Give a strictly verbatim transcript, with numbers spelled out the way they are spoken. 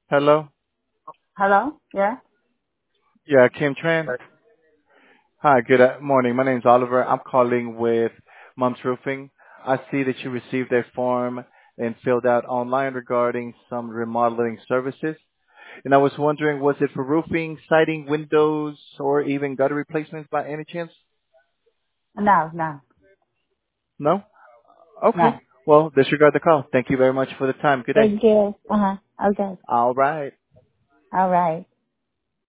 Hello? Hello? Yeah? Yeah, Kim Tran. Hi, good uh, morning. My name's Oliver. I'm calling with Mom's Roofing. I see that you received a form and filled out online regarding some remodeling services. And I was wondering, was it for roofing, siding, windows, or even gutter replacements by any chance? No, no, No? Okay. no. Well, disregard the call. Thank you very much for the time. Good day. Thank you. Uh-huh. Okay. All right. All right.